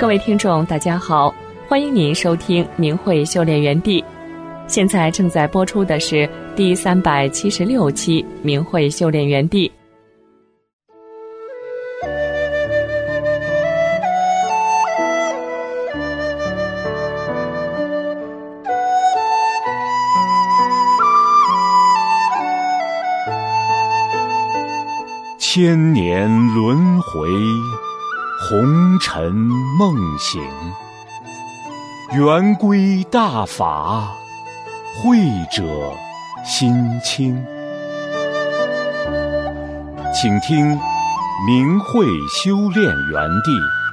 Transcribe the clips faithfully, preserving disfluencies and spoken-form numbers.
各位听众大家好，欢迎您收听明慧修炼园地。现在正在播出的是第三百七十六期明慧修炼园地。 千年轮回，红尘梦醒，圆规大法，慧者心清。请听明慧修炼园地。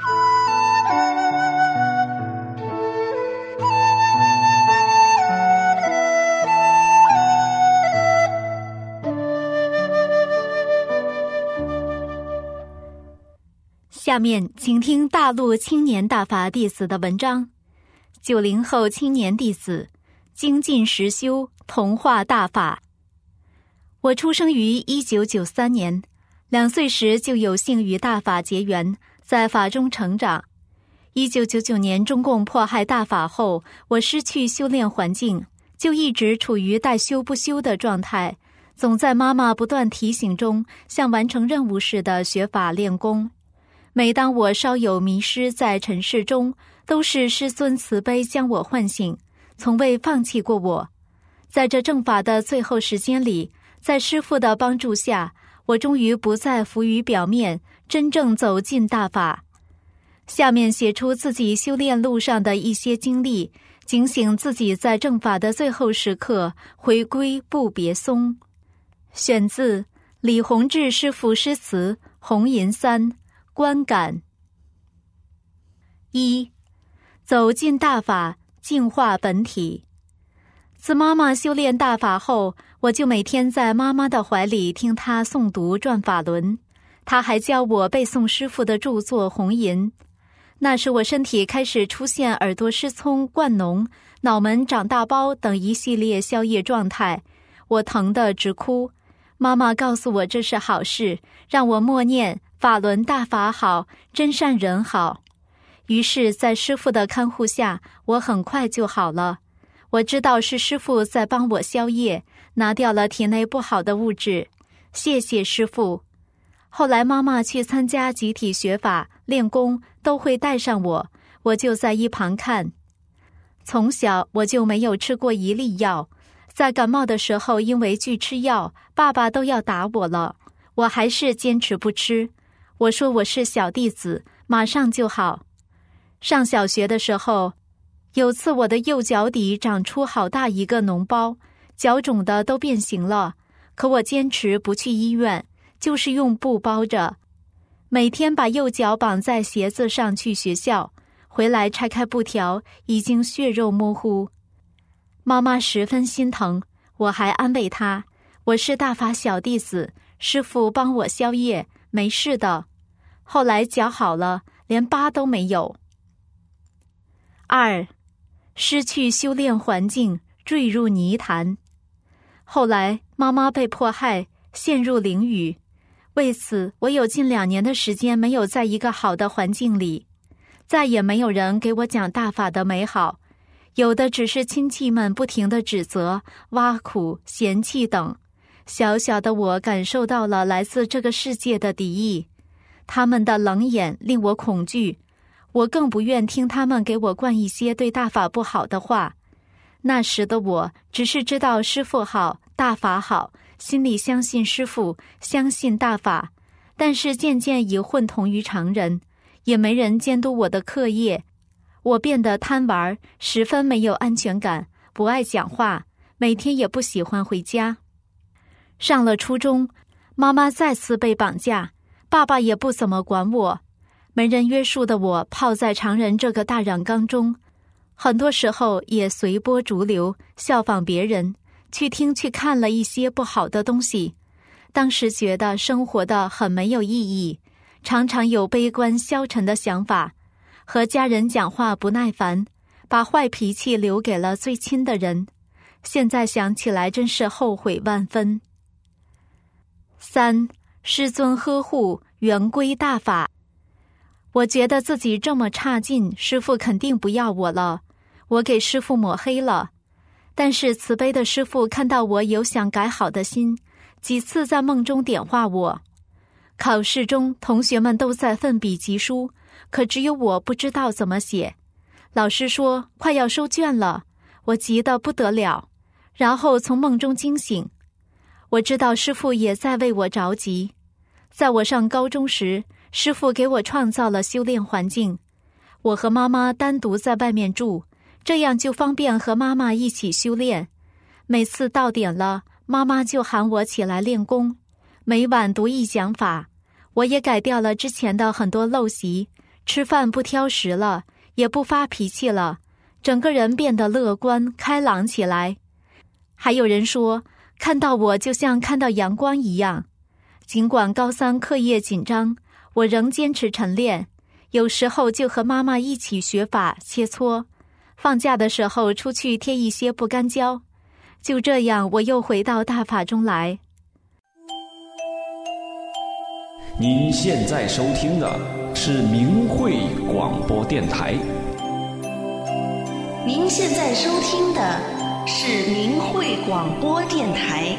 下面请听大陆青年大法弟子的文章。九零后青年弟子，精进实修，同化大法。我出生于一九九三年，两岁时就有幸与大法结缘，在法中成长。一九九九年中共迫害大法后，我失去修炼环境，就一直处于待修不修的状态，总在妈妈不断提醒中，像完成任务似的学法练功。每当我稍有迷失在尘世中，都是师尊慈悲将我唤醒，从未放弃过我。在这正法的最后时间里，在师父的帮助下，我终于不再浮于表面，真正走进大法。下面写出自己修炼路上的一些经历，警醒自己在正法的最后时刻回归不别松。选自李洪志师父诗词《红银三》。观感一，走进大法，净化本体。自妈妈修炼大法后，我就每天在妈妈的怀里听她诵读转法轮，她还教我背诵师父的著作《红银》。那时我身体开始出现耳朵失聪、灌脓、脑门长大包等一系列消业状态，我疼得直哭。妈妈告诉我这是好事，让我默念法轮大法好，真善人好。于是在师父的看护下，我很快就好了。我知道是师父在帮我消业，拿掉了体内不好的物质，谢谢师父。后来妈妈去参加集体学法练功，都会带上我，我就在一旁看。从小我就没有吃过一粒药，在感冒的时候因为拒吃药，爸爸都要打我了，我还是坚持不吃。我说我是小弟子，马上就好。上小学的时候，有次我的右脚底长出好大一个脓包，脚肿的都变形了，可我坚持不去医院，就是用布包着，每天把右脚绑在鞋子上去学校，回来拆开布条，已经血肉模糊。妈妈十分心疼，我还安慰她，我是大法小弟子，师父帮我消业，没事的。后来脚好了，连疤都没有。二，失去修炼环境，坠入泥潭。后来妈妈被迫害，陷入囹圄，为此我有近两年的时间没有在一个好的环境里，再也没有人给我讲大法的美好，有的只是亲戚们不停地指责、挖苦、嫌弃等。小小的我感受到了来自这个世界的敌意，他们的冷眼令我恐惧，我更不愿听他们给我灌一些对大法不好的话。那时的我只是知道师父好，大法好，心里相信师父，相信大法，但是渐渐已混同于常人，也没人监督我的课业，我变得贪玩，十分没有安全感，不爱讲话，每天也不喜欢回家。上了初中，妈妈再次被绑架，爸爸也不怎么管我，没人约束的我泡在常人这个大染缸中，很多时候也随波逐流，效仿别人，去听去看了一些不好的东西。当时觉得生活的很没有意义，常常有悲观消沉的想法，和家人讲话不耐烦，把坏脾气留给了最亲的人。现在想起来真是后悔万分。三，师尊呵护，圆规大法。 我觉得自己这么差劲，师父肯定不要我了，我给师父抹黑了。但是慈悲的师父看到我有想改好的心，几次在梦中点化我。考试中同学们都在奋笔疾书，可只有我不知道怎么写。老师说快要收卷了，我急得不得了，然后从梦中惊醒。我知道师父也在为我着急。在我上高中时，师父给我创造了修炼环境，我和妈妈单独在外面住，这样就方便和妈妈一起修炼。每次到点了，妈妈就喊我起来练功，每晚读一讲法。我也改掉了之前的很多陋习，吃饭不挑食了，也不发脾气了，整个人变得乐观开朗起来。还有人说，看到我就像看到阳光一样。尽管高三课业紧张，我仍坚持晨练，有时候就和妈妈一起学法切磋，放假的时候出去贴一些不干胶。就这样，我又回到大法中来。 您现在收听的是明慧广播电台。 您现在收听的是明慧广播电台。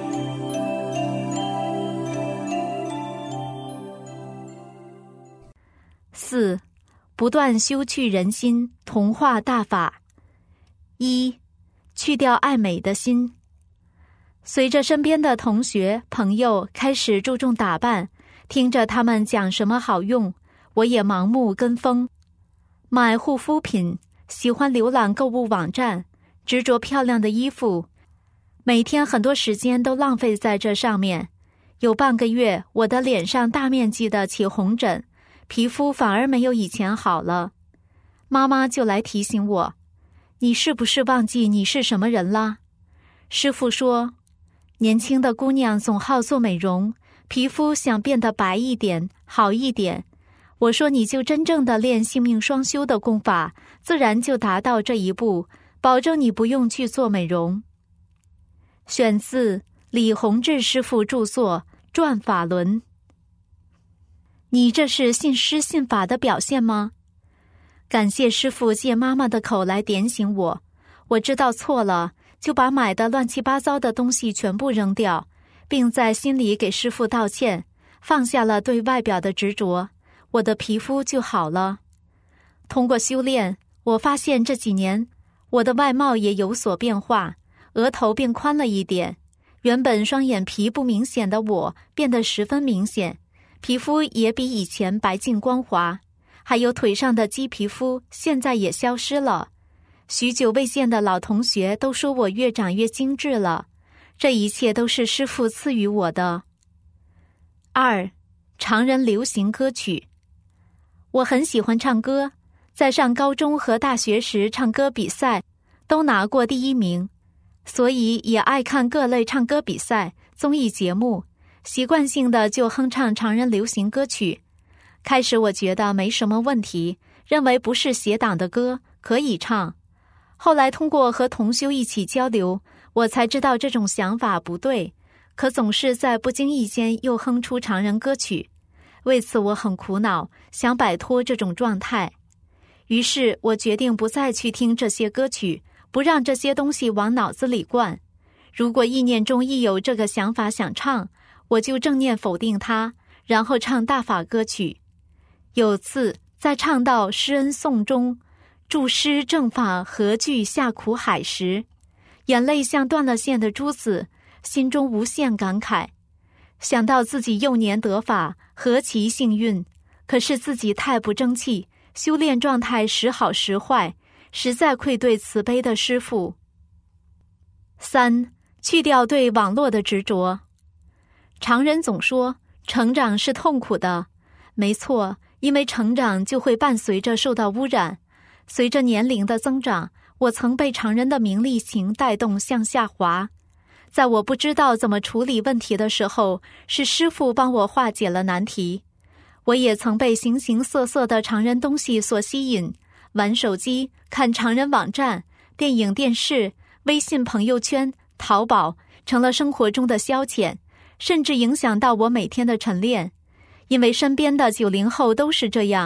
四，不断修去人心，同化大法。一，去掉爱美的心。随着身边的同学朋友开始注重打扮，听着他们讲什么好用，我也盲目跟风，买护肤品，喜欢浏览购物网站，执着漂亮的衣服，每天很多时间都浪费在这上面。有半个月，我的脸上大面积的起红疹，皮肤反而没有以前好了。妈妈就来提醒我，你是不是忘记你是什么人了？师父说，年轻的姑娘总好做美容，皮肤想变得白一点好一点。我说你就真正的练性命双修的功法，自然就达到这一步，保证你不用去做美容。选自李洪志师父著作《转法轮》。你这是信师信法的表现吗？感谢师父借妈妈的口来点醒我，我知道错了，就把买的乱七八糟的东西全部扔掉，并在心里给师父道歉，放下了对外表的执着，我的皮肤就好了。通过修炼，我发现这几年我的外貌也有所变化，额头变宽了一点，原本双眼皮不明显的我变得十分明显，皮肤也比以前白净光滑，还有腿上的鸡皮肤现在也消失了。许久未见的老同学都说我越长越精致了，这一切都是师父赐予我的。二，常人流行歌曲。我很喜欢唱歌，在上高中和大学时唱歌比赛都拿过第一名，所以也爱看各类唱歌比赛、综艺节目，习惯性的就哼唱常人流行歌曲。开始我觉得没什么问题，认为不是邪党的歌，可以唱。后来通过和同修一起交流，我才知道这种想法不对，可总是在不经意间又哼出常人歌曲。为此我很苦恼，想摆脱这种状态。于是我决定不再去听这些歌曲，不让这些东西往脑子里灌。如果意念中一有这个想法想唱，我就正念否定它，然后唱大法歌曲。有次在唱到施恩颂中，注师正法何惧下苦海时，眼泪像断了线的珠子，心中无限感慨。想到自己幼年得法，何其幸运，可是自己太不争气，修炼状态时好时坏，实在愧对慈悲的师父。三，去掉对网络的执着。常人总说成长是痛苦的，没错，因为成长就会伴随着受到污染。随着年龄的增长，我曾被常人的名利情带动向下滑。在我不知道怎么处理问题的时候，是师父帮我化解了难题。我也曾被形形色色的常人东西所吸引，玩手机、看常人网站、电影电视、微信朋友圈、淘宝，成了生活中的消遣，甚至影响到我每天的晨练。因为身边的九零后都是这样，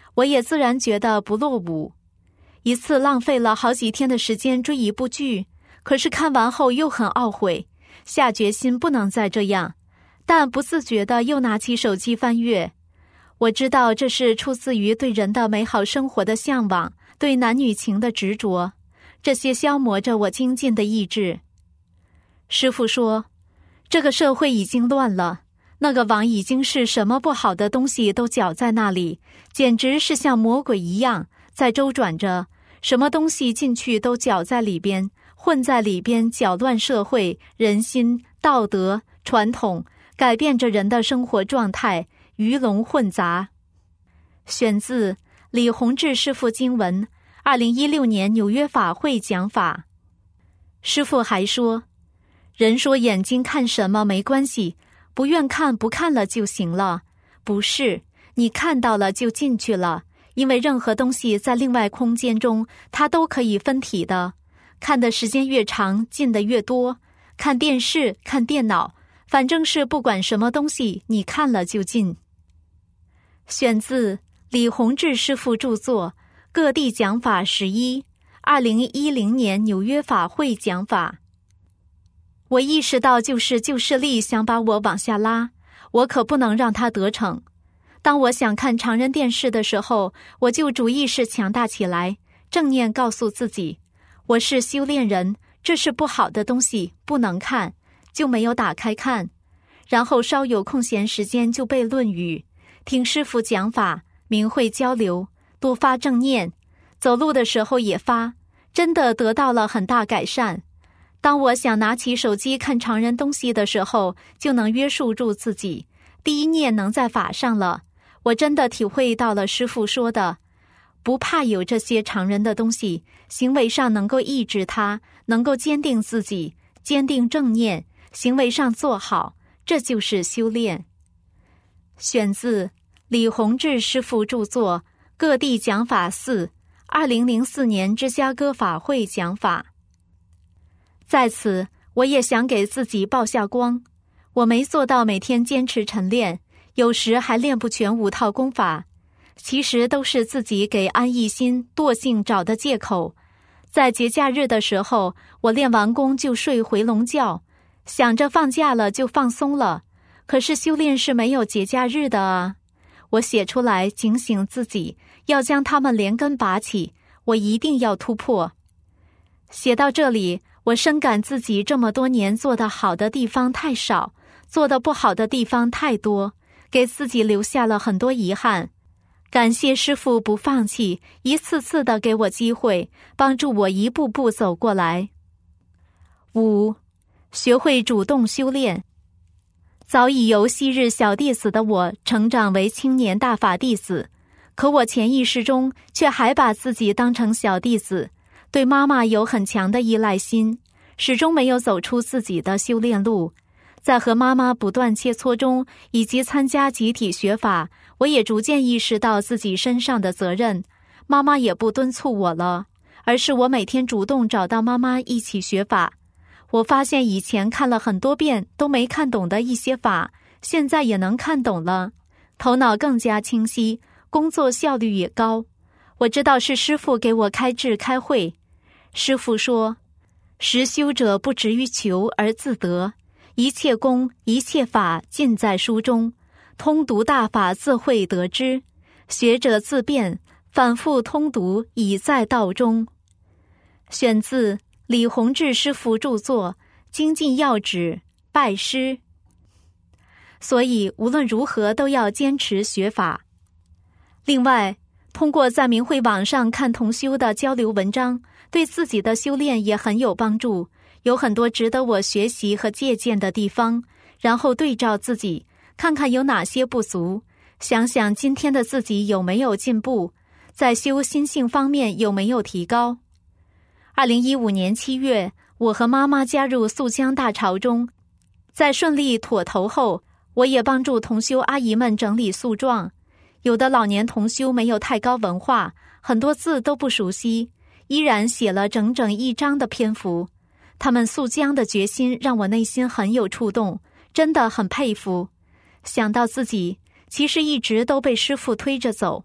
我也自然觉得不落伍。一次浪费了好几天的时间追一部剧，可是看完后又很懊悔，下决心不能再这样，但不自觉地又拿起手机翻阅。我知道这是出自于对人的美好生活的向往，对男女情的执着，这些消磨着我精进的意志。师父说，这个社会已经乱了，那个网已经是什么不好的东西都搅在那里，简直是像魔鬼一样在周转着，什么东西进去都搅在里边，混在里边，搅乱社会、人心、道德、传统，改变着人的生活状态，鱼龙混杂。选自李洪志师父经文，二零一六年纽约法会讲法。师父还说，人说眼睛看什么没关系，不愿看不看了就行了。不是，你看到了就进去了，因为任何东西在另外空间中，它都可以分体的。看的时间越长，进的越多。看电视，看电脑，反正是不管什么东西，你看了就进。选自李洪志师父著作《各地讲法十一》，二零一零年纽约法会讲法。我意识到就是旧势力想把我往下拉，我可不能让它得逞。当我想看常人电视的时候，我就主意识强大起来，正念告诉自己，我是修炼人，这是不好的东西，不能看，就没有打开看。然后稍有空闲时间就背论语，听师父讲法，明会交流，多发正念，走路的时候也发，真的得到了很大改善。当我想拿起手机看常人东西的时候，就能约束住自己，第一念能在法上了。我真的体会到了师父说的，不怕有这些常人的东西，行为上能够抑制它，能够坚定自己，坚定正念，行为上做好，这就是修炼。选自李洪志师父著作《各地讲法四》，二零零四年芝加哥法会讲法。在此，我也想给自己曝下光。我没做到每天坚持晨练，有时还练不全五套功法，其实都是自己给安逸心、惰性找的借口。在节假日的时候，我练完功就睡回笼觉，想着放假了就放松了。可是修炼是没有节假日的啊！我写出来警醒自己，要将它们连根拔起，我一定要突破。写到这里，我深感自己这么多年做得好的地方太少，做得不好的地方太多，给自己留下了很多遗憾。感谢师父不放弃，一次次的给我机会，帮助我一步步走过来。五，学会主动修炼。早已由昔日小弟子的我成长为青年大法弟子，可我潜意识中却还把自己当成小弟子，对妈妈有很强的依赖心，始终没有走出自己的修炼路。在和妈妈不断切磋中，以及参加集体学法，我也逐渐意识到自己身上的责任。妈妈也不敦促我了，而是我每天主动找到妈妈一起学法。我发现以前看了很多遍都没看懂的一些法，现在也能看懂了，头脑更加清晰，工作效率也高。我知道是师父给我开智开慧。师父说，实修者不执于求而自得，一切功一切法尽在书中，通读大法自会得知，学者自辩，反复通读已在道中。选自李洪志师父著作《精进要旨》拜师。所以无论如何都要坚持学法。另外，通过在明慧网上看同修的交流文章，对自己的修炼也很有帮助，有很多值得我学习和借鉴的地方，然后对照自己，看看有哪些不足，想想今天的自己有没有进步，在修心性方面有没有提高。二零一五年七月，我和妈妈加入素江大潮中，在顺利妥头后，我也帮助同修阿姨们整理诉状。有的老年同修没有太高文化，很多字都不熟悉，依然写了整整一章的篇幅。他们素江的决心让我内心很有触动，真的很佩服。想到自己其实一直都被师父推着走，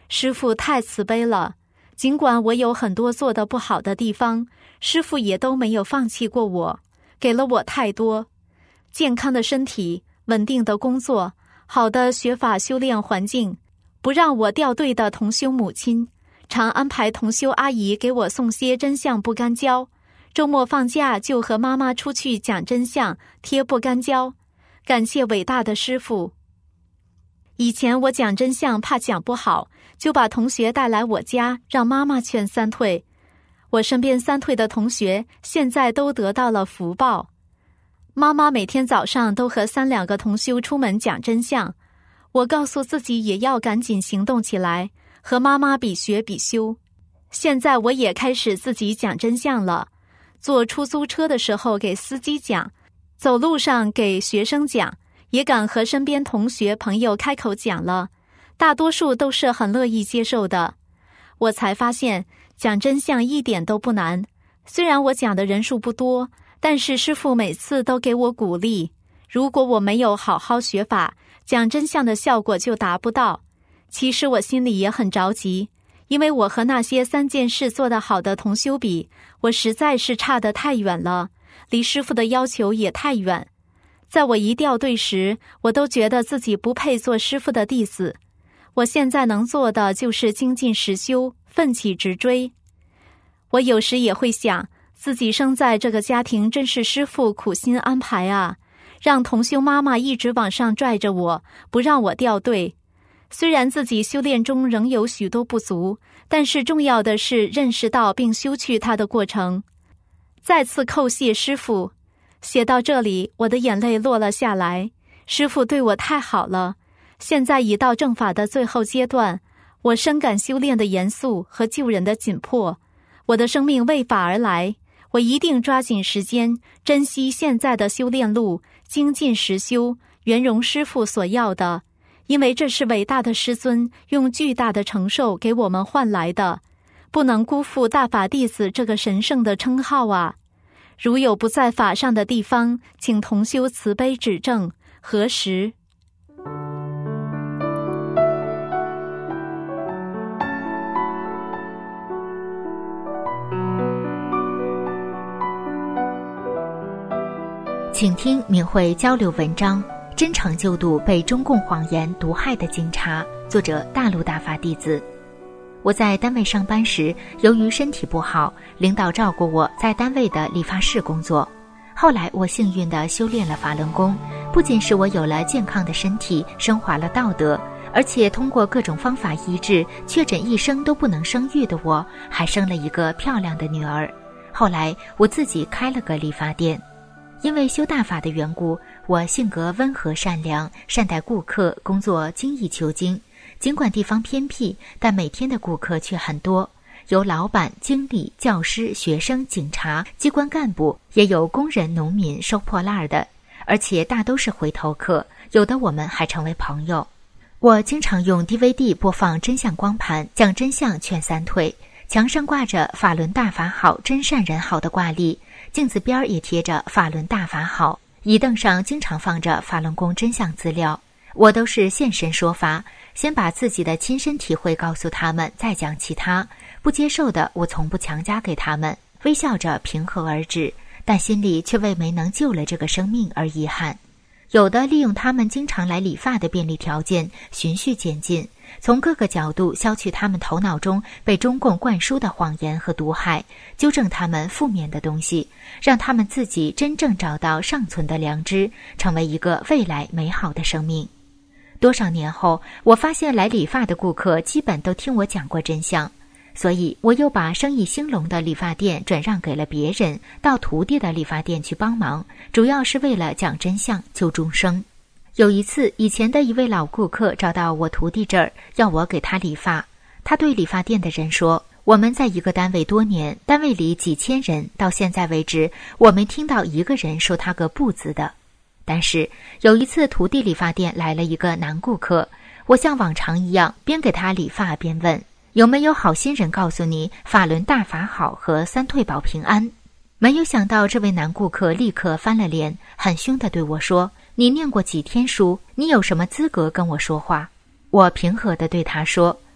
师父太慈悲了，尽管我有很多做得不好的地方，师父也都没有放弃过我，给了我太多。健康的身体，稳定的工作，好的学法修炼环境，不让我掉队的同修母亲，常安排同修阿姨给我送些真相不干胶，周末放假就和妈妈出去讲真相，贴不干胶。感谢伟大的师父。以前我讲真相怕讲不好，就把同学带来我家，让妈妈劝三退。我身边三退的同学现在都得到了福报。妈妈每天早上都和三两个同修出门讲真相，我告诉自己也要赶紧行动起来，和妈妈比学比修。现在我也开始自己讲真相了，坐出租车的时候给司机讲，走路上给学生讲，也敢和身边同学朋友开口讲了，大多数都是很乐意接受的。我才发现讲真相一点都不难，虽然我讲的人数不多，但是师父每次都给我鼓励，如果我没有好好学法，讲真相的效果就达不到。其实我心里也很着急，因为我和那些三件事做得好的同修比，我实在是差得太远了，离师父的要求也太远。在我一掉队时，我都觉得自己不配做师父的弟子。我现在能做的就是精进实修，奋起直追。我有时也会想，自己生在这个家庭真是师父苦心安排啊，让同修妈妈一直往上拽着我，不让我掉队。虽然自己修炼中仍有许多不足，但是重要的是认识到并修去它的过程。再次叩谢师父。写到这里，我的眼泪落了下来。师父对我太好了，现在已到正法的最后阶段，我深感修炼的严肃和救人的紧迫。我的生命为法而来，我一定抓紧时间，珍惜现在的修炼路，精进实修，圆融师父所要的，因为这是伟大的师尊用巨大的承受给我们换来的，不能辜负大法弟子这个神圣的称号啊！如有不在法上的地方，请同修慈悲指正。何时？ 请听明慧交流文章《真诚救度被中共谎言毒害的警察》，作者大陆大法弟子。我在单位上班时，由于身体不好，领导照顾我在单位的理发室工作。后来我幸运地修炼了法轮功，不仅使我有了健康的身体，升华了道德，而且通过各种方法医治确诊一生都不能生育的我，还生了一个漂亮的女儿。后来我自己开了个理发店。因为修大法的缘故，我性格温和善良，善待顾客，工作精益求精。尽管地方偏僻，但每天的顾客却很多，有老板、经理、教师、学生、警察、机关干部，也有工人、农民、收破烂的，而且大都是回头客，有的我们还成为朋友。我经常用 D V D 播放真相光盘，讲真相劝三退，墙上挂着法轮大法好，真善人好的挂历，镜子边也贴着法轮大法好，椅凳上经常放着法轮功真相资料。我都是现身说法，先把自己的亲身体会告诉他们，再讲其他。不接受的我从不强加给他们，微笑着平和而止，但心里却为没能救了这个生命而遗憾。有的利用他们经常来理发的便利条件，循序渐进，从各个角度消去他们头脑中被中共灌输的谎言和毒害，纠正他们负面的东西，让他们自己真正找到尚存的良知，成为一个未来美好的生命。多少年后，我发现来理发的顾客基本都听我讲过真相，所以我又把生意兴隆的理发店转让给了别人，到徒弟的理发店去帮忙，主要是为了讲真相救众生。有一次，以前的一位老顾客找到我徒弟这儿，要我给他理发。他对理发店的人说，我们在一个单位多年，单位里几千人，到现在为止，我没听到一个人说他个不字的。但是有一次徒弟理发店来了一个男顾客，我像往常一样边给他理发边问，有没有好心人告诉你法轮大法好和三退保平安？没有想到这位男顾客立刻翻了脸，很凶地对我说，你念过几天书？你有什么资格跟我说话？我平和地对他说，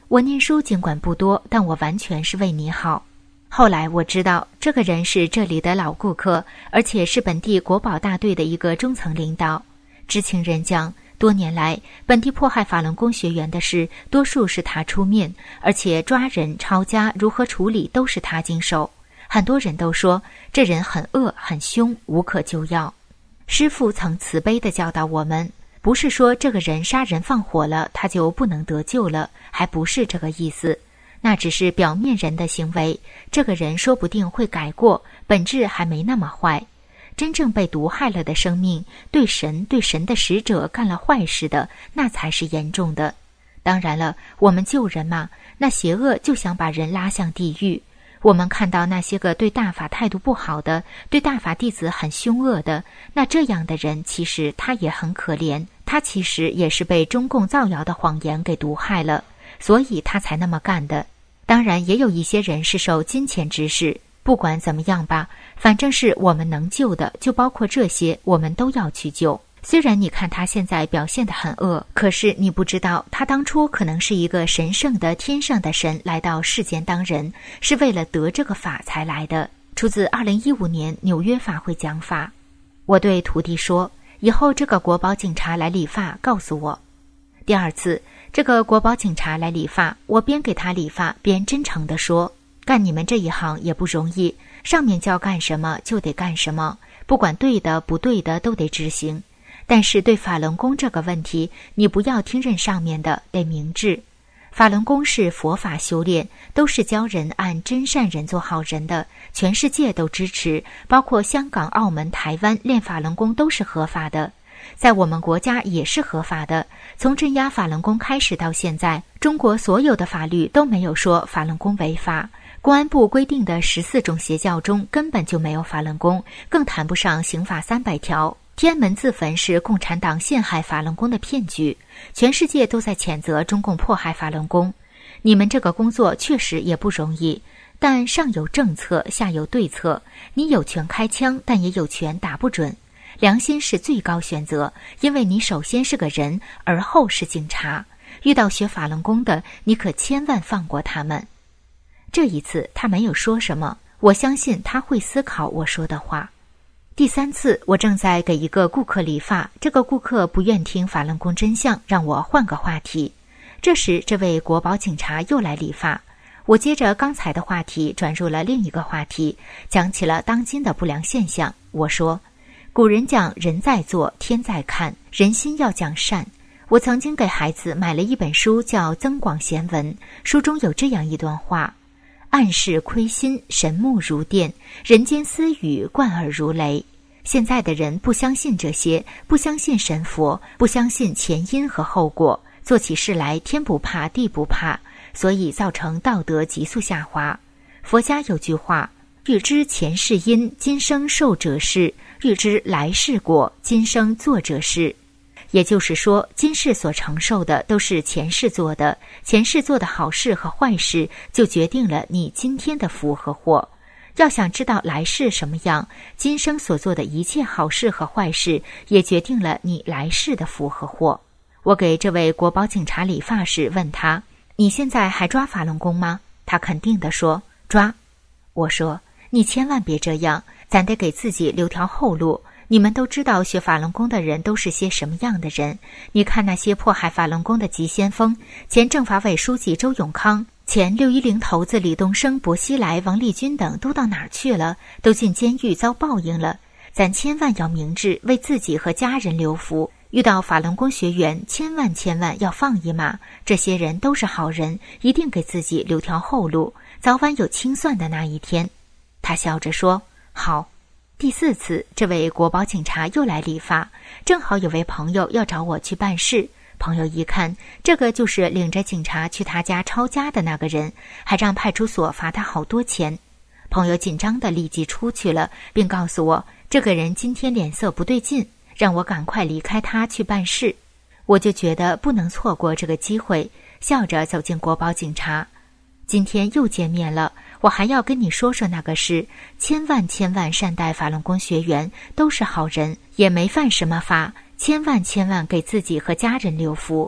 我念书尽管不多，但我完全是为你好。后来我知道这个人是这里的老顾客，而且是本地国保大队的一个中层领导。知情人讲，多年来本地迫害法轮功学员的事多数是他出面，而且抓人抄家如何处理都是他经手。很多人都说这人很恶很凶，无可救药。师父曾慈悲地教导我们，不是说这个人杀人放火了他就不能得救了，还不是这个意思，那只是表面人的行为，这个人说不定会改过，本质还没那么坏。真正被毒害了的生命，对神对神的使者干了坏事的，那才是严重的。当然了，我们救人嘛，那邪恶就想把人拉向地狱。我们看到那些个对大法态度不好的，对大法弟子很凶恶的，那这样的人其实他也很可怜，他其实也是被中共造谣的谎言给毒害了，所以他才那么干的。当然也有一些人是受金钱指使，不管怎么样吧，反正是我们能救的，就包括这些，我们都要去救。虽然你看他现在表现得很恶，可是你不知道他当初可能是一个神圣的天上的神来到世间当人，是为了得这个法才来的。出自二零一五年纽约法会讲法。我对徒弟说，以后这个国保警察来理发告诉我。第二次这个国保警察来理发，我边给他理发边真诚地说，干你们这一行也不容易，上面叫干什么就得干什么，不管对的不对的都得执行。但是对法轮功这个问题，你不要听任上面的，得明智。法轮功是佛法修炼，都是教人按真善人做好人的，全世界都支持，包括香港、澳门、台湾练法轮功都是合法的，在我们国家也是合法的。从镇压法轮功开始到现在，中国所有的法律都没有说法轮功违法。公安部规定的十四种邪教中根本就没有法轮功，更谈不上刑法三百条。天安门自焚是共产党陷害法轮功的骗局，全世界都在谴责中共迫害法轮功。你们这个工作确实也不容易，但上有政策，下有对策。你有权开枪，但也有权打不准。良心是最高选择，因为你首先是个人，而后是警察。遇到学法轮功的，你可千万放过他们。这一次他没有说什么，我相信他会思考我说的话。第三次我正在给一个顾客理发，这个顾客不愿听法轮功真相，让我换个话题。这时这位国保警察又来理发，我接着刚才的话题转入了另一个话题，讲起了当今的不良现象。我说，古人讲人在做天在看，人心要讲善。我曾经给孩子买了一本书叫《增广贤文》，书中有这样一段话，暗室窥心，神目如电，人间私语，贯耳如雷。现在的人不相信这些，不相信神佛，不相信前因和后果，做起事来天不怕地不怕，所以造成道德急速下滑。佛家有句话，欲知前世因，今生受者是；欲知来世果，今生做者是。也就是说，今世所承受的都是前世做的，前世做的好事和坏事就决定了你今天的福和祸。要想知道来世什么样，今生所做的一切好事和坏事也决定了你来世的福和祸。我给这位国保警察理发时问他，你现在还抓法轮功吗？他肯定地说，抓。我说，你千万别这样，咱得给自己留条后路。你们都知道学法轮功的人都是些什么样的人，你看那些迫害法轮功的急先锋，前政法委书记周永康，前六一零头子李东生、薄熙来、王立军等都到哪儿去了？都进监狱遭报应了。咱千万要明智，为自己和家人留福。遇到法轮功学员，千万千万要放一马，这些人都是好人，一定给自己留条后路，早晚有清算的那一天。他笑着说，好。第四次这位国保警察又来理发，正好有位朋友要找我去办事。朋友一看，这个就是领着警察去他家抄家的那个人，还让派出所罚他好多钱。朋友紧张地立即出去了，并告诉我这个人今天脸色不对劲，让我赶快离开他去办事。我就觉得不能错过这个机会，笑着走进国保警察。今天又见面了，我还要跟你说说那个事，千万千万善待法轮功学员，都是好人，也没犯什么法，千万千万给自己和家人留福。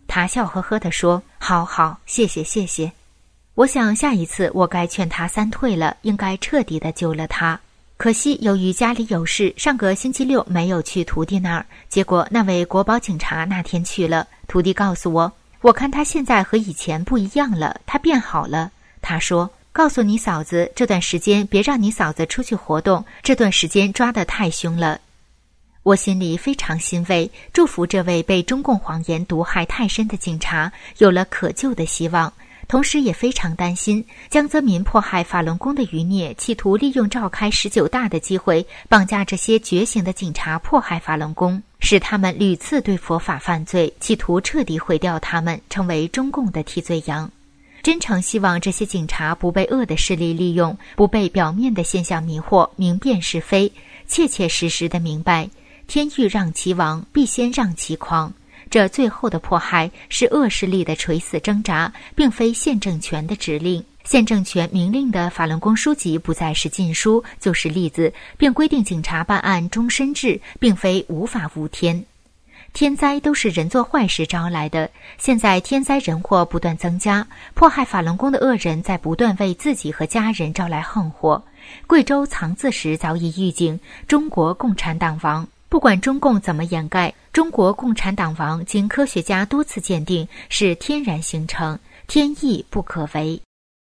他笑呵呵地说：好好，谢谢谢谢。我想下一次我该劝他三退了，应该彻底地救了他。可惜由于家里有事，上个星期六没有去徒弟那儿，结果那位国保警察那天去了。徒弟告诉我，我看他现在和以前不一样了，他变好了。他说，告诉你嫂子，这段时间别让你嫂子出去活动，这段时间抓得太凶了。我心里非常欣慰，祝福这位被中共谎言毒害太深的警察有了可救的希望，同时也非常担心江泽民迫害法轮功的余孽，企图利用召开十九大的机会绑架这些觉醒的警察迫害法轮功，使他们屡次对佛法犯罪，企图彻底毁掉他们，成为中共的替罪羊。真诚希望这些警察不被恶的势力利用，不被表面的现象迷惑，明辨是非，切切实实地明白天欲让其亡，必先让其狂。这最后的迫害是恶势力的垂死挣扎，并非县政权的指令。县政权明令的法轮功书籍不再是禁书，就是例子，并规定警察办案终身制，并非无法无天。天灾都是人做坏事招来的，现在天灾人祸不断增加，迫害法轮功的恶人在不断为自己和家人招来横祸。贵州藏字时早已预警中国共产党亡，不管中共怎么掩盖，中国共产党亡经科学家多次鉴定是天然形成，天意不可违。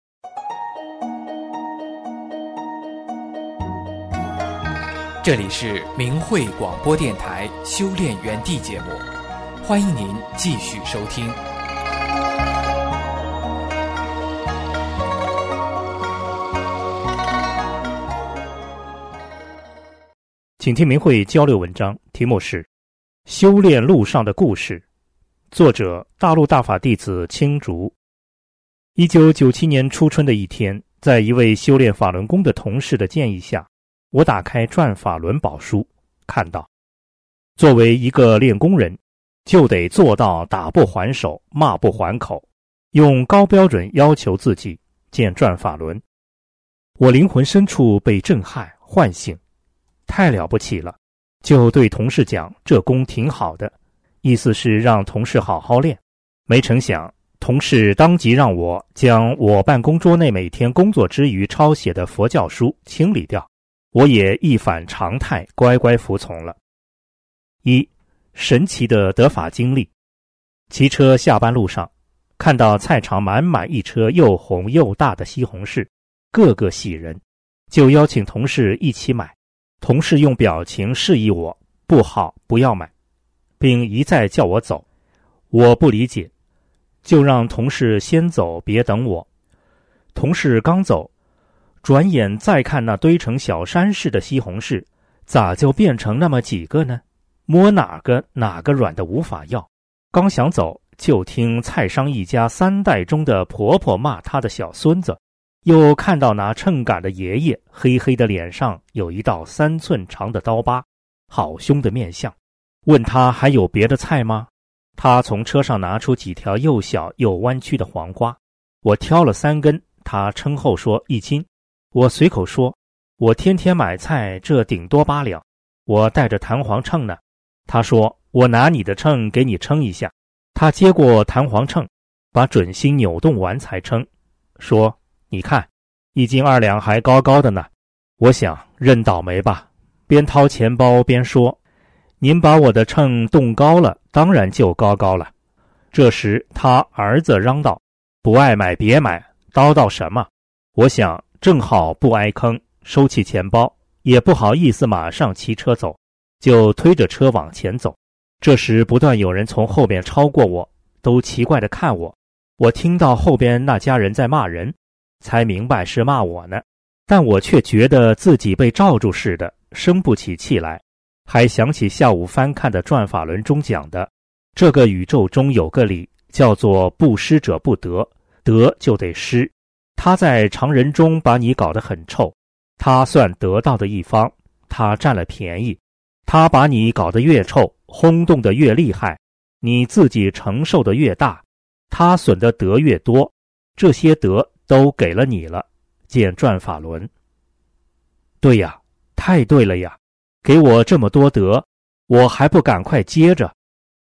这里是明慧广播电台修炼园地节目，欢迎您继续收听。 请听明慧交流文章，题目是《修炼路上的故事》，作者大陆大法弟子青竹。一九九七年初春的一天，在一位修炼法轮功的同事的建议下，我打开《转法轮宝书》，看到作为一个练功人，就得做到打不还手，骂不还口，用高标准要求自己，见转法轮。我灵魂深处被震撼唤醒，太了不起了，就对同事讲这功挺好的，意思是让同事好好练。没成想同事当即让我将我办公桌内每天工作之余抄写的佛教书清理掉，我也一反常态，乖乖服从了。一、神奇的得法经历。骑车下班路上，看到菜场满满一车又红又大的西红柿，个个喜人，就邀请同事一起买。同事用表情示意我不好，不要买，并一再叫我走。我不理解，就让同事先走，别等我。同事刚走，转眼再看那堆成小山似的西红柿，咋就变成那么几个呢？摸哪个哪个软的无法要。刚想走，就听菜商一家三代中的婆婆骂他的小孙子，又看到那秤杆的爷爷黑黑的脸上有一道三寸长的刀疤，好凶的面相。问他还有别的菜吗？他从车上拿出几条又小又弯曲的黄瓜，我挑了三根，他称后说一斤。我随口说，我天天买菜，这顶多八两，我带着弹簧秤呢。他说，我拿你的秤给你称一下。他接过弹簧秤，把准心扭动完才称，说，你看，一斤二两还高高的呢。我想认倒霉吧，边掏钱包边说，您把我的秤动高了，当然就高高了。这时他儿子嚷道，不爱买别买，叨叨什么？我想正好不挨坑，收起钱包，也不好意思马上骑车走，就推着车往前走。这时不断有人从后边超过我，都奇怪地看我。我听到后边那家人在骂人，才明白是骂我呢，但我却觉得自己被罩住似的，生不起气来。还想起下午翻看的《转法轮》中讲的，这个宇宙中有个理，叫做不施者不得，得就得施。他在常人中把你搞得很臭，他算得到的一方，他占了便宜。他把你搞得越臭，轰动得越厉害，你自己承受的越大，他损的得越多，这些得都给了你了。见转法轮。对呀，太对了呀，给我这么多得，我还不赶快接着。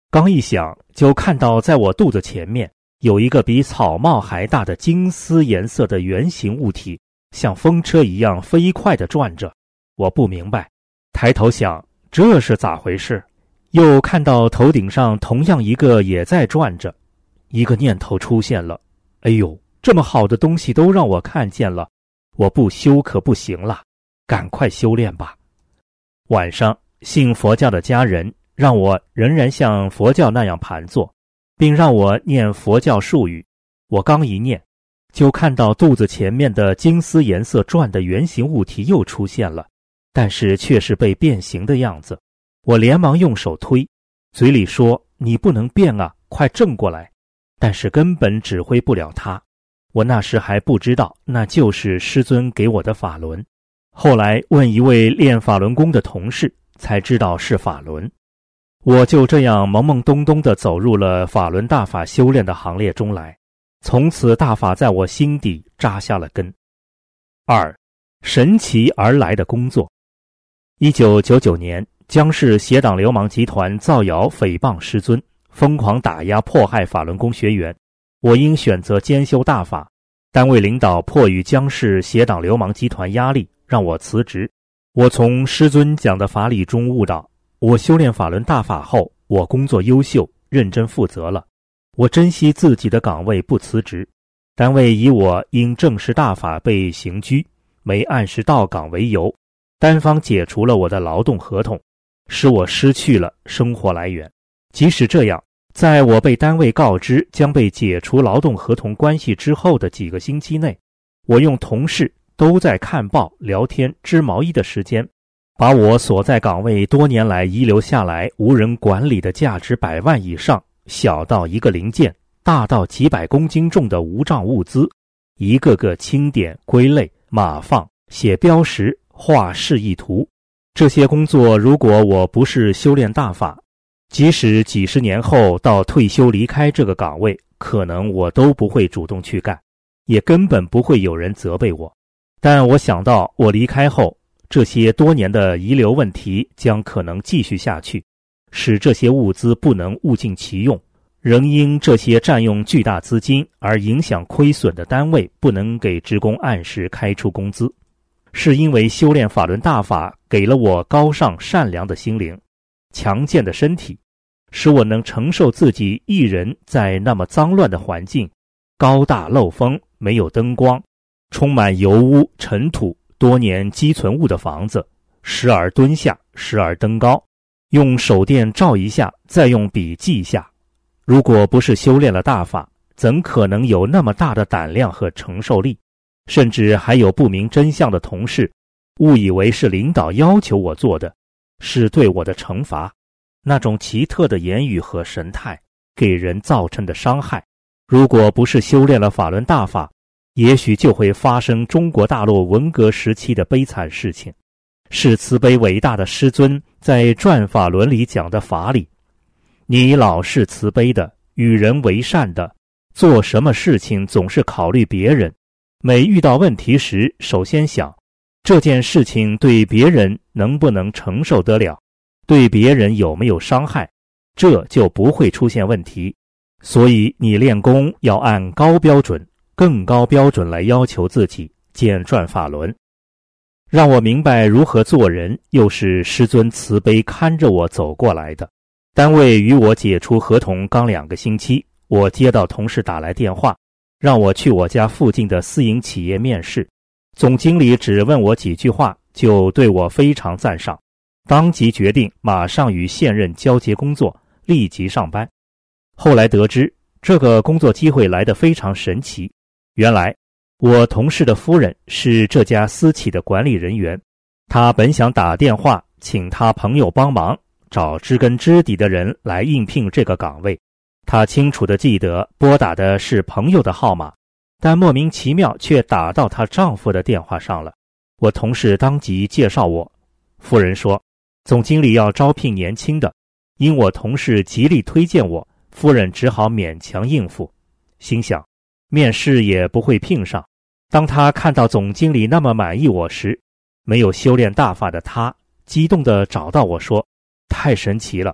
刚一想，就看到在我肚子前面有一个比草帽还大的金丝颜色的圆形物体，像风车一样飞快地转着。我不明白，抬头想这是咋回事，又看到头顶上同样一个也在转着。一个念头出现了，哎呦，这么好的东西都让我看见了，我不修可不行了，赶快修炼吧。晚上，信佛教的家人让我仍然像佛教那样盘坐，并让我念佛教术语。我刚一念，就看到肚子前面的金丝颜色转的圆形物体又出现了，但是却是被变形的样子。我连忙用手推，嘴里说你不能变啊，快正过来，但是根本指挥不了它。我那时还不知道那就是师尊给我的法轮，后来问一位练法轮功的同事才知道是法轮。我就这样懵懵懂懂地走入了法轮大法修炼的行列中来，从此大法在我心底扎下了根。二，神奇而来的工作。一九九九年，江氏邪党流氓集团造谣诽谤师尊，疯狂打压迫害法轮功学员。我应选择兼修大法，单位领导迫于江氏邪党流氓集团压力，让我辞职。我从师尊讲的法理中悟到，我修炼法轮大法后，我工作优秀，认真负责了。我珍惜自己的岗位，不辞职。单位以我因正式大法被刑拘，没按时到岗为由，单方解除了我的劳动合同，使我失去了生活来源。即使这样，在我被单位告知将被解除劳动合同关系之后的几个星期内，我用同事都在看报、聊天、织毛衣的时间，把我所在岗位多年来遗留下来无人管理的价值百万以上，小到一个零件，大到几百公斤重的无账物资，一个个清点、归类、码放、写标识、画示意图。这些工作如果我不是修炼大法，即使几十年后到退休离开这个岗位，可能我都不会主动去干，也根本不会有人责备我。但我想到我离开后，这些多年的遗留问题将可能继续下去，使这些物资不能物尽其用，仍因这些占用巨大资金而影响亏损的单位不能给职工按时开出工资。是因为修炼法轮大法给了我高尚善良的心灵，强健的身体，使我能承受自己一人在那么脏乱的环境，高大漏风，没有灯光，充满油污尘土多年积存物的房子，时而蹲下，时而登高，用手电照一下，再用笔记一下。如果不是修炼了大法，怎可能有那么大的胆量和承受力？甚至还有不明真相的同事误以为是领导要求我做的，是对我的惩罚。那种奇特的言语和神态给人造成的伤害，如果不是修炼了法轮大法，也许就会发生中国大陆文革时期的悲惨事情。是慈悲伟大的师尊在转法轮里讲的法理，你老是慈悲的，与人为善的，做什么事情总是考虑别人，每遇到问题时首先想这件事情对别人能不能承受得了，对别人有没有伤害，这就不会出现问题。所以你练功要按高标准、更高标准来要求自己，见转法轮。让我明白如何做人，又是师尊慈悲看着我走过来的。单位与我解除合同刚两个星期，我接到同事打来电话，让我去我家附近的私营企业面试。总经理只问我几句话，就对我非常赞赏，当即决定马上与现任交接工作，立即上班。后来得知，这个工作机会来得非常神奇。原来我同事的夫人是这家私企的管理人员，他本想打电话请他朋友帮忙，找知根知底的人来应聘这个岗位。他清楚地记得拨打的是朋友的号码，但莫名其妙却打到她丈夫的电话上了。我同事当即介绍我，夫人说总经理要招聘年轻的，因我同事极力推荐我，夫人只好勉强应付。心想面试也不会聘上。当她看到总经理那么满意我时，没有修炼大法的她激动地找到我说，太神奇了，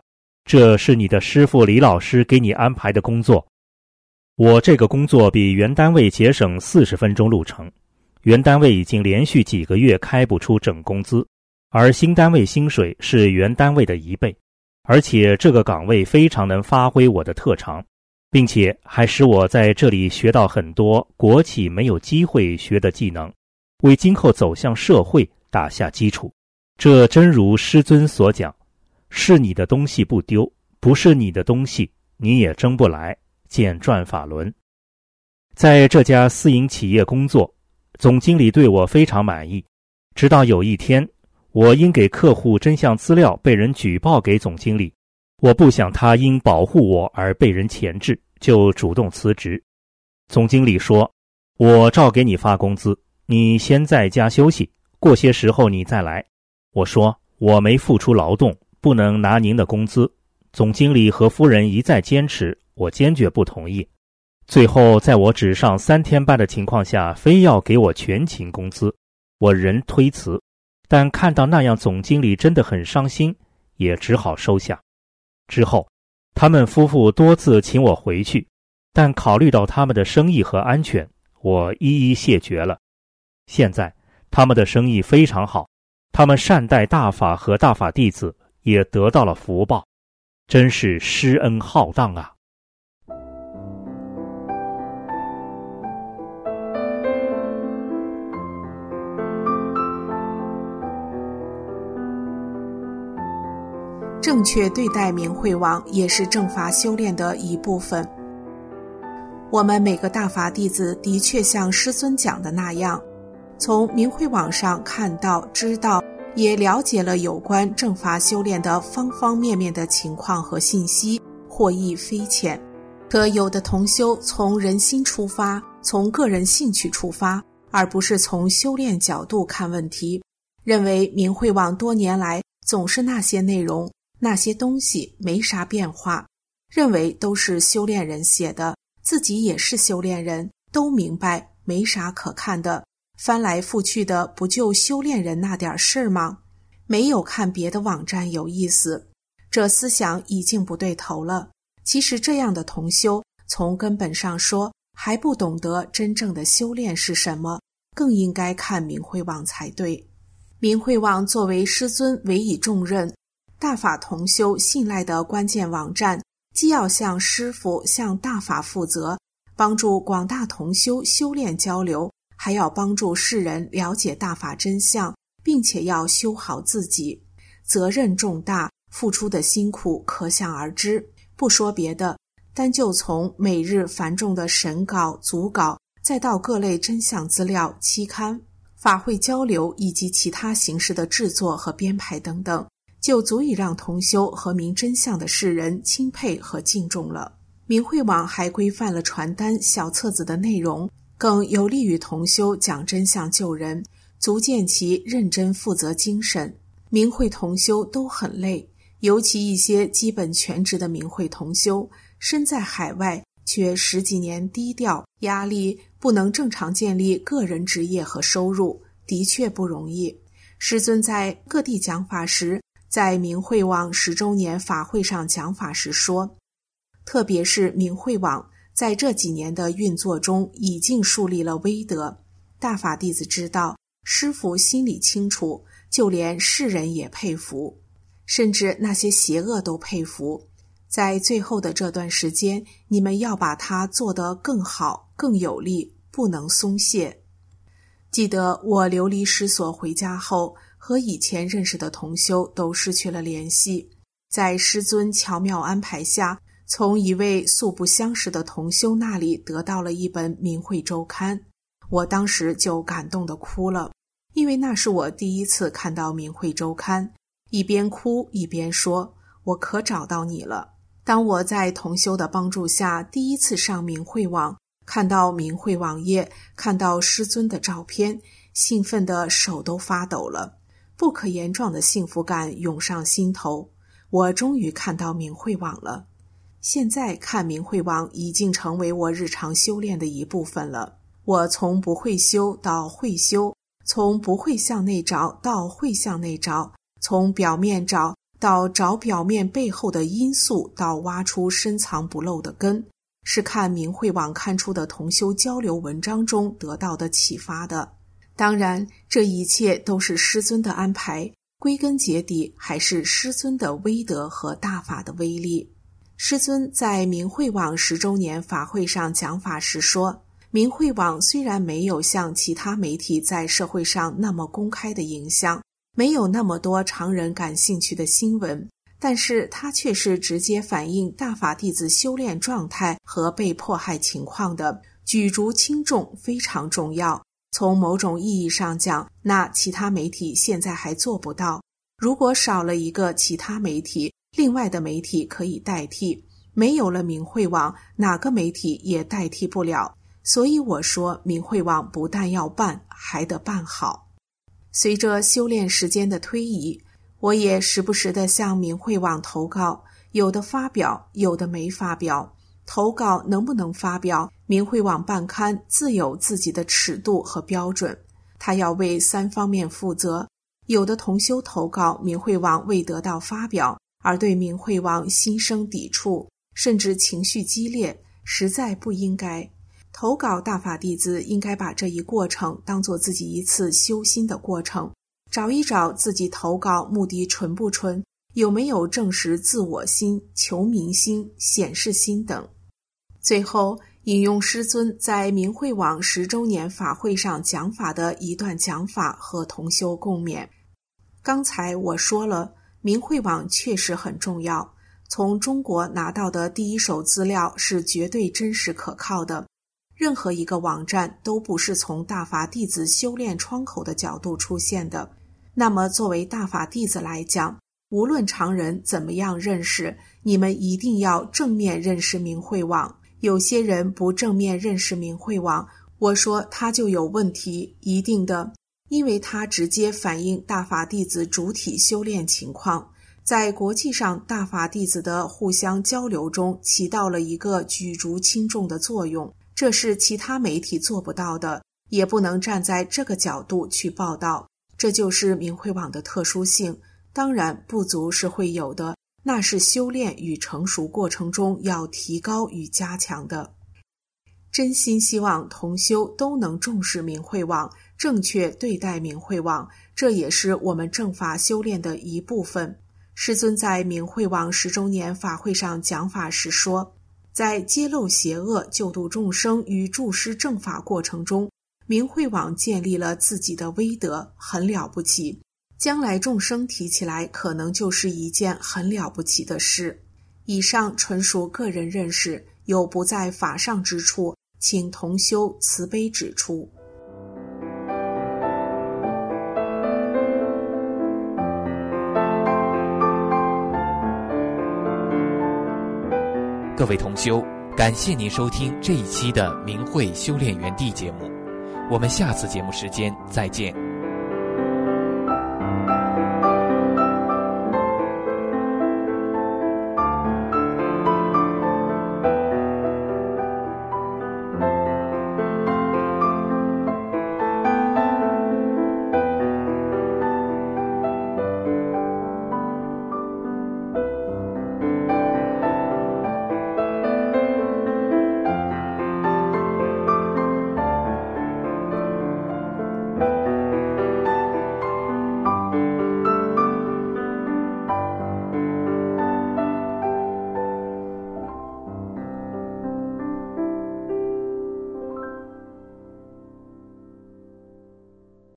这是你的师傅李老师给你安排的工作。我这个工作比原单位节省四十分钟路程，原单位已经连续几个月开不出整工资，而新单位薪水是原单位的一倍，而且这个岗位非常能发挥我的特长，并且还使我在这里学到很多国企没有机会学的技能，为今后走向社会打下基础。这真如师尊所讲，是你的东西不丢，不是你的东西你也争不来，见转法轮。在这家私营企业工作，总经理对我非常满意，直到有一天我因给客户真相资料被人举报给总经理，我不想他因保护我而被人钳制，就主动辞职。总经理说，我照给你发工资，你先在家休息，过些时候你再来。我说，我没付出劳动，不能拿您的工资。总经理和夫人一再坚持，我坚决不同意。最后在我只上三天班的情况下，非要给我全勤工资，我仍推辞，但看到那样总经理真的很伤心，也只好收下。之后他们夫妇多次请我回去，但考虑到他们的生意和安全，我一一谢绝了。现在他们的生意非常好，他们善待大法和大法弟子，也得到了福报，真是施恩浩荡啊！ 正确对待明慧网也是正法修炼的一部分。我们每个大法弟子的确像师尊讲的那样，从明慧网上看到、知道，也了解了有关正法修炼的方方面面的情况和信息，获益匪浅。可有的同修从人心出发，从个人兴趣出发，而不是从修炼角度看问题，认为明慧网多年来总是那些内容，那些东西没啥变化，认为都是修炼人写的，自己也是修炼人，都明白没啥可看的，翻来覆去的不就修炼人那点事吗？没有看别的网站有意思，这思想已经不对头了。其实这样的同修从根本上说还不懂得真正的修炼是什么，更应该看明慧网才对。明慧网作为师尊委以重任，大法同修信赖的关键网站，既要向师父向大法负责，帮助广大同修修炼交流，还要帮助世人了解大法真相，并且要修好自己，责任重大，付出的辛苦可想而知。不说别的，单就从每日繁重的审稿、组稿，再到各类真相资料、期刊、法会交流以及其他形式的制作和编排等等，就足以让同修和明真相的世人钦佩和敬重了。明慧网还规范了传单、小册子的内容，更有利于同修讲真相救人，足见其认真负责精神。明慧同修都很累，尤其一些基本全职的明慧同修，身在海外却十几年低调，压力不能正常建立个人职业和收入，的确不容易。师尊在各地讲法时，在明慧网十周年法会上讲法时说，特别是明慧网在这几年的运作中已经树立了威德，大法弟子知道，师父心里清楚，就连世人也佩服，甚至那些邪恶都佩服。在最后的这段时间，你们要把它做得更好、更有力，不能松懈。记得我流离失所回家后，和以前认识的同修都失去了联系。在师尊巧妙安排下，从一位素不相识的同修那里得到了一本明慧周刊，我当时就感动地哭了，因为那是我第一次看到明慧周刊，一边哭一边说，我可找到你了。当我在同修的帮助下第一次上明慧网，看到明慧网页，看到师尊的照片，兴奋的手都发抖了，不可言状的幸福感涌上心头。我终于看到明慧网了。现在看明慧网已经成为我日常修炼的一部分了。我从不会修到会修，从不会向内找到会向内找，从表面找到找表面背后的因素，到挖出深藏不露的根，是看明慧网刊出的同修交流文章中得到的启发的。当然，这一切都是师尊的安排，归根结底还是师尊的威德和大法的威力。师尊在明慧网十周年法会上讲法时说，明慧网虽然没有像其他媒体在社会上那么公开的影响，没有那么多常人感兴趣的新闻，但是它却是直接反映大法弟子修炼状态和被迫害情况的，举足轻重，非常重要。从某种意义上讲，那其他媒体现在还做不到。如果少了一个其他媒体，另外的媒体可以代替，没有了明慧网，哪个媒体也代替不了。所以我说，明慧网不但要办，还得办好。随着修炼时间的推移，我也时不时地向明慧网投稿，有的发表，有的没发表。投稿能不能发表，明慧网办刊自有自己的尺度和标准，他要为三方面负责。有的同修投稿，明慧网未得到发表，而对明慧网心生抵触，甚至情绪激烈，实在不应该。投稿大法弟子应该把这一过程当作自己一次修心的过程，找一找自己投稿目的纯不纯，有没有证实自我心、求名心、显示心等。最后引用师尊在明慧网十周年法会上讲法的一段讲法和同修共勉。刚才我说了，明慧网确实很重要，从中国拿到的第一手资料是绝对真实可靠的，任何一个网站都不是从大法弟子修炼窗口的角度出现的。那么作为大法弟子来讲，无论常人怎么样认识，你们一定要正面认识明慧网。有些人不正面认识明慧网，我说他就有问题，一定的，因为他直接反映大法弟子主体修炼情况，在国际上大法弟子的互相交流中起到了一个举足轻重的作用，这是其他媒体做不到的，也不能站在这个角度去报道，这就是明慧网的特殊性。当然不足是会有的，那是修炼与成熟过程中要提高与加强的。真心希望同修都能重视明慧网，正确对待明慧网，这也是我们正法修炼的一部分。师尊在明慧网十周年法会上讲法时说，在揭露邪恶、救度众生与助师正法过程中，明慧网建立了自己的威德，很了不起。将来众生提起来，可能就是一件很了不起的事。以上纯属个人认识，有不在法上之处，请同修慈悲指出。 各位同修，感谢您收听这一期的明慧修炼园地节目，我们下次节目时间再见。